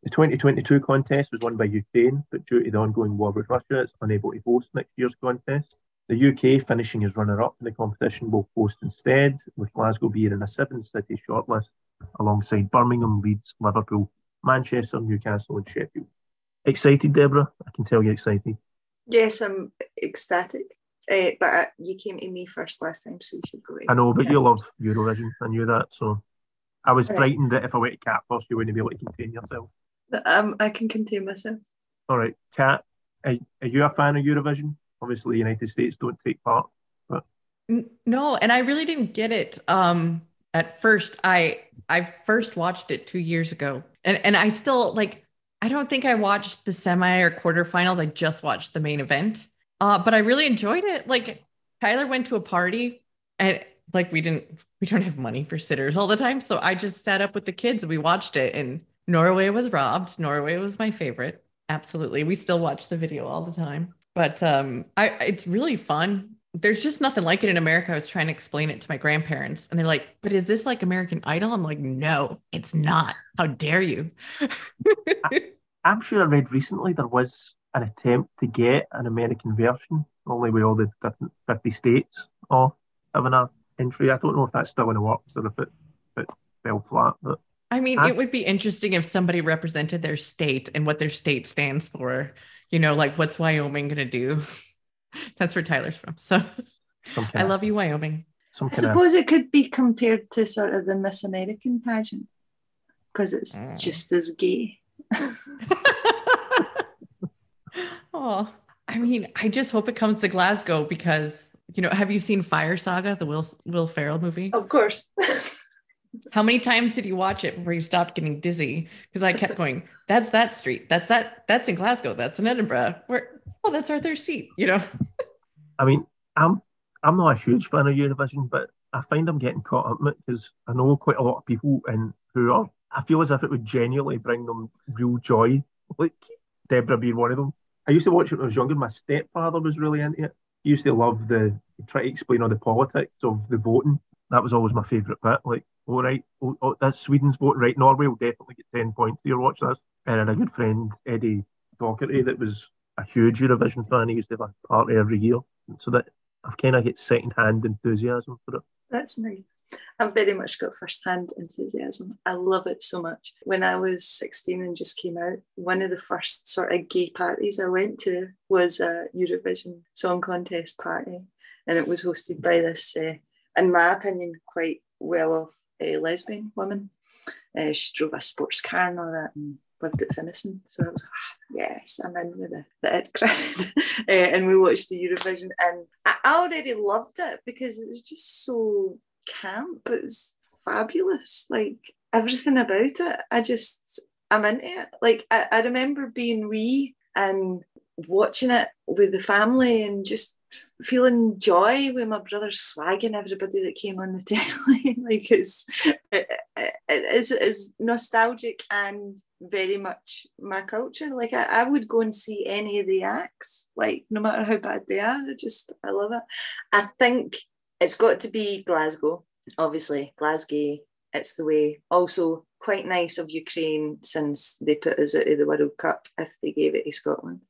The twenty twenty-two contest was won by Ukraine, but due to the ongoing war with Russia, it's unable to host next year's contest. The U K, finishing as runner-up in the competition, will host instead, with Glasgow being in a seven-city shortlist, alongside Birmingham, Leeds, Liverpool, Manchester, Newcastle and Sheffield. Excited, Deborah? I can tell you're excited. Yes, I'm ecstatic. Uh, but uh, you came to me first last time, so you should go. I know, but Kat. you love Eurovision. I knew that, so I was Right. frightened that if I went to Kat first, you wouldn't be able to contain yourself. Um, I can contain myself. All right, Kat, are, are you a fan of Eurovision? Obviously, the United States don't take part, but N- No, and I really didn't get it. Um, at first, I I first watched it two years ago, and and I still like. I don't think I watched the semi or quarterfinals. I just watched the main event. Uh, but I really enjoyed it. Like Tyler went to a party, and like we didn't we don't have money for sitters all the time, so I just sat up with the kids and we watched it. And Norway was robbed. Norway was my favorite. Absolutely, we still watch the video all the time. But um, I it's really fun. There's just nothing like it in America. I was trying to explain it to my grandparents, and they're like, "But is this like American Idol?" I'm like, "No, it's not. How dare you?" I'm sure I read recently there was an attempt to get an American version, only with all the different fifty states all having an entry. I don't know if that's still in the works or if it, if it fell flat, but I mean, I- it would be interesting if somebody represented their state and what their state stands for. You know, like what's Wyoming gonna do? That's where Tyler's from. So some kind I of, love you, Wyoming. some I kind of suppose it could be compared to sort of the Miss American pageant because it's Mm. just as gay. Oh, I mean, I just hope it comes to Glasgow because, you know, have you seen Fire Saga, the Will Will Ferrell movie? Of course. How many times did you watch it before you stopped getting dizzy? Because I kept going, that's that street. That's that. That's in Glasgow. That's in Edinburgh. Where? Oh, that's Arthur's Seat. You know. I mean, I'm I'm not a huge fan of Eurovision, but I find I'm getting caught up in it because I know quite a lot of people and who are. I feel as if it would genuinely bring them real joy. Like Deborah being one of them. I used to watch it when I was younger. My stepfather was really into it. He used to love the try to explain all the politics of the voting. That was always my favourite bit. Like, all right, oh, oh, that's Sweden's vote, right? Norway will definitely get ten points here. Watch this. And then a good friend, Eddie Docherty, that was a huge Eurovision fan. He used to have a party every year. So that I've kind of get second-hand enthusiasm for it. That's nice. I've very much got first-hand enthusiasm. I love it so much. When I was sixteen and just came out, one of the first sort of gay parties I went to was a Eurovision Song Contest party, and it was hosted by this, uh, in my opinion, quite well-off uh, lesbian woman. Uh, she drove a sports car and all that, and lived at Finnison. So I was like, ah, yes, I'm in with the, the it crowd. uh, and we watched the Eurovision, and I already loved it because it was just so camp. It was fabulous. Like everything about it, I just, I'm into it. Like I, I remember being wee and watching it with the family and just feeling joy with my brother slagging everybody that came on the telly. Like it's it, it, it's, it's nostalgic and very much my culture. Like I, I would go and see any of the acts, like no matter how bad they are. I just I love it. I think it's got to be Glasgow, obviously Glasgow. It's the way. Also quite nice of Ukraine since they put us out of the World Cup if they gave it to Scotland.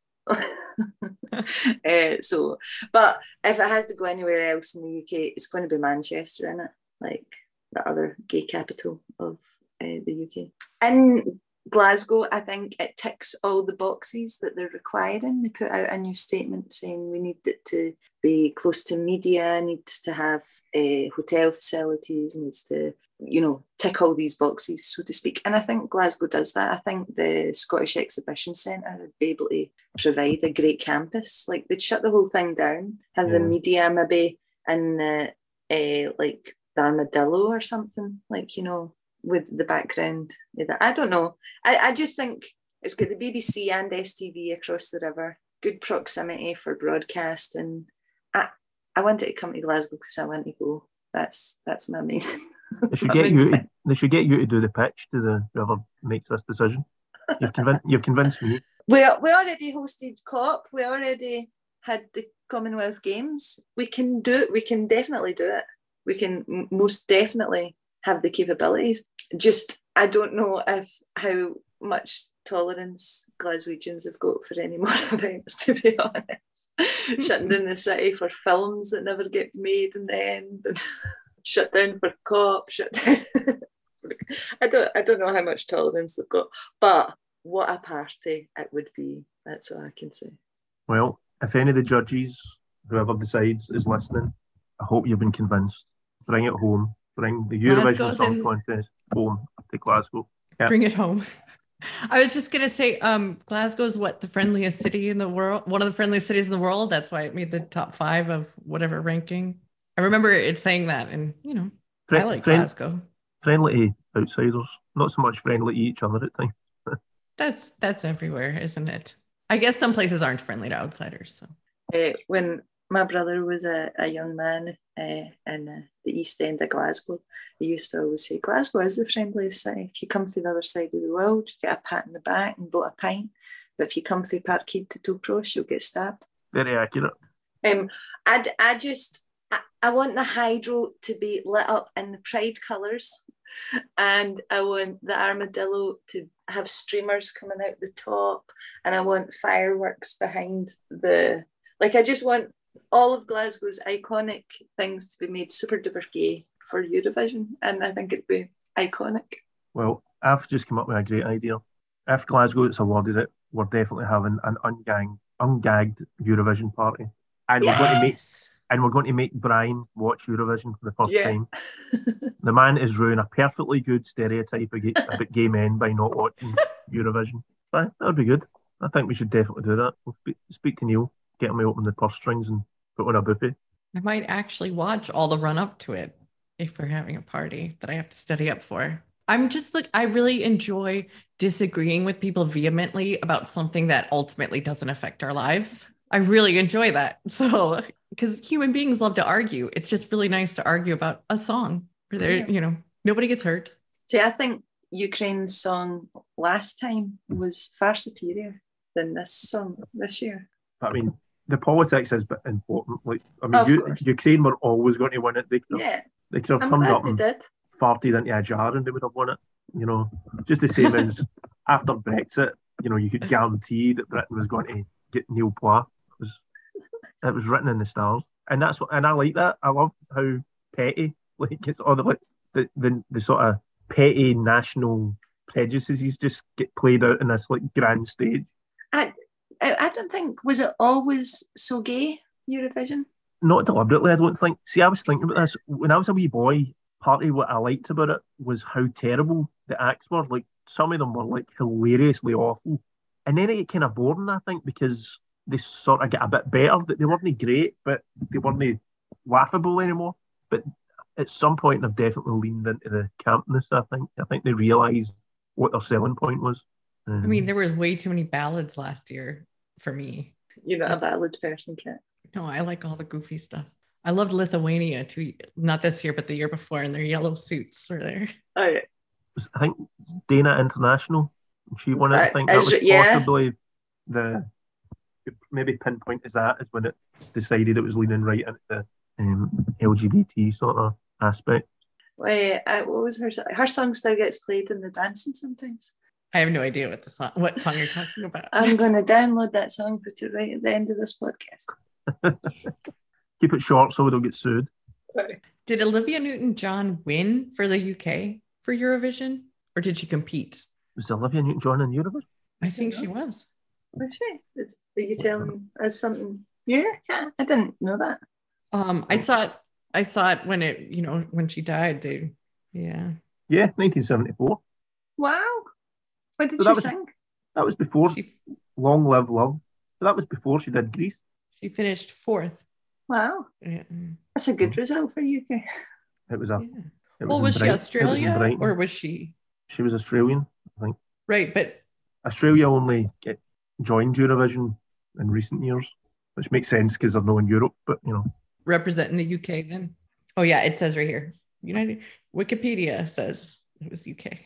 uh, so, but if it has to go anywhere else in the U K, it's going to be Manchester, isn't it? Like the other gay capital of uh, the U K. In Glasgow, I think it ticks all the boxes that they're requiring. They put out a new statement saying we need it to be close to media, needs to have uh, hotel facilities, needs to, you know, tick all these boxes, so to speak. And I think Glasgow does that. I think the Scottish Exhibition Centre would be able to provide a great campus. Like they'd shut the whole thing down, have Yeah. the media maybe in the uh, like the Armadillo or something, like, you know, with the background. I don't know. I, I just think it's got the B B C and S T V across the river, good proximity for broadcast, and I I wanted to come to Glasgow because I want to go. That's that's my main. They should get you. To, they should get you to do the pitch to the whoever makes this decision. You've convinced. You've convinced me. We we already hosted COP. We already had the Commonwealth Games. We can do it. We can definitely do it. We can m- most definitely have the capabilities. Just I don't know if how much tolerance Glaswegians have got for any more events, to be honest. Shutting down the city for films that never get made in the end, and shut down for COP, shut down. I don't I don't know how much tolerance they've got, but what a party it would be. That's all I can say. Well, if any of the judges, whoever decides, is listening, I hope you've been convinced. Bring it home. Bring the Eurovision Glasgow's Song in- Contest home to Glasgow. Yeah. Bring it home. I was just gonna say, um, Glasgow's what the friendliest city in the world, one of the friendliest cities in the world. That's why it made the top five of whatever ranking. I remember it saying that, and you know, Fri- I like friend- Glasgow. Friendly to outsiders, not so much friendly to each other at times. That's that's everywhere, isn't it? I guess some places aren't friendly to outsiders. So Uh, when my brother was a, a young man uh, in uh, the East End of Glasgow, he used to always say, Glasgow is the friendliest city. If you come from the other side of the world, you get a pat in the back and bought a pint. But if you come from Parkhead to Tollcross, you'll get stabbed. Very accurate. Um, I, I just, I, I want the hydro to be lit up in the pride colours, and I want the armadillo to have streamers coming out the top, and I want fireworks behind the, like I just want all of Glasgow's iconic things to be made super duper gay for Eurovision, and I think it'd be iconic. Well, I've just come up with a great idea. If Glasgow gets awarded it, we're definitely having an ungagged, ungagged Eurovision party, and we're going to make Yes. and we're going to make Brian watch Eurovision for the first Yeah. time. The man is ruining a perfectly good stereotype of gay, about gay men by not watching Eurovision. But that would be good. I think we should definitely do that. We'll speak, speak to Neil, get him to open the purse strings and put on a buffet. I might actually watch all the run up to it if we're having a party that I have to study up for. I'm just like, I really enjoy disagreeing with people vehemently about something that ultimately doesn't affect our lives. I really enjoy that. So, because human beings love to argue. It's just really nice to argue about a song where there, Yeah. you know, nobody gets hurt. See, I think Ukraine's song last time was far superior than this song this year. But I mean, the politics is bit important. Like, I mean, Of U- course. Ukraine were always going to win it. They could have, Yeah, they could have I'm turned glad up they and did. farted into a jar and they would have won it. You know, just the same as after Brexit, you know, you could guarantee that Britain was going to get Neil Pla. It was, it was written in the stars, and that's what, and I like that. I love how petty, like it's all the like, the, the the sort of petty national prejudices just get played out in this like grand stage. I, I, I don't think, was it always so gay, Eurovision? Not deliberately, I don't think. See, I was thinking about this when I was a wee boy. Partly what I liked about it was how terrible the acts were. Like, some of them were like hilariously awful, and then it get kind of boring, I think, because they sort of get a bit better. That they weren't great, but they weren't laughable anymore. But at some point, they've definitely leaned into the campness. I think. I think they realised what their selling point was. Um, I mean, there was way too many ballads last year for me. You're not a ballad person, Kit. No, I like all the goofy stuff. I loved Lithuania too, not this year, but the year before, and their yellow suits were there. Oh, yeah. I think Dana International, she won it. I Uh, think that is was it- yeah. possibly the maybe pinpoint is that is when it decided it was leaning right into the um, L G B T sort of aspect. Wait, uh, what was her song? Her song still gets played in the dancing sometimes. I have no idea what the song, what song you're talking about. I'm going to download that song, put it right at the end of this podcast. Keep it short so we don't get sued. Did Olivia Newton-John win for the U K for Eurovision, or did she compete? Was Olivia Newton-John in Eurovision? I think she was. Was she? It's, are you telling us something? Yeah, yeah, I didn't know that. Um, I saw it. I saw it when it, you know, when she died. Dude. Yeah. Yeah, nineteen seventy-four. Wow. What did So she that was- sing? That was before She Long Live Love. But that was before she did Grease. she finished fourth. Wow. Yeah. That's a good result for U K. It was a. Yeah. It Well, in was she Brighton- it in Australia Brighton. or was she She was Australian, I think. right? But Australia only get joined Eurovision in recent years, which makes sense because they're not in Europe. But you know, representing the U K then? Oh yeah, it says right here. United Wikipedia says it was U K.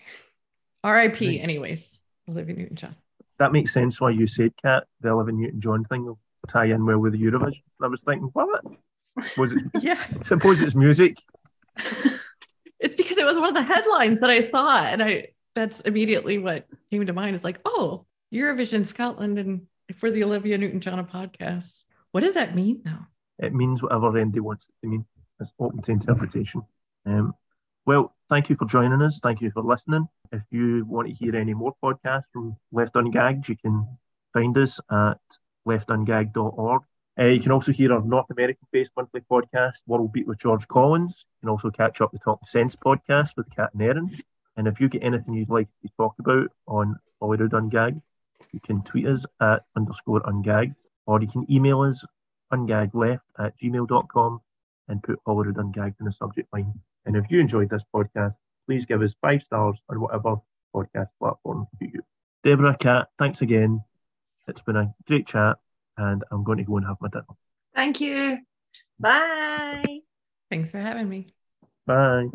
R I P Right. anyways, Olivia Newton-John. that makes sense why you said, Kat, the Olivia Newton-John thing will tie in well with the Eurovision. I was thinking, what? Was it? Yeah. Suppose it's music. It's because it was one of the headlines that I saw, and I that's immediately what came to mind. Is like, oh, Eurovision Scotland and for the Olivia Newton-John podcast. What does that mean, though? It means whatever Andy wants it to mean. It's open to interpretation. Um, well, thank you for joining us. Thank you for listening. If you want to hear any more podcasts from Left Ungagged, you can find us at left ungagged dot org. Uh, you can also hear our North American-based monthly podcast, World Beat with George Collins. You can also catch up the Talking Sense podcast with Kat and Erin. And if you get anything you'd like to talk about on Holyrood Ungagged, you can tweet us at underscore ungagged, or you can email us ungaggleft at gmail dot com and put Holyrood Ungagged in the subject line. And if you enjoyed this podcast, please give us five stars on whatever podcast platform you use. Deborah, Kat, thanks again. It's been a great chat, and I'm going to go and have my dinner. Thank you. Bye. Thanks for having me. Bye.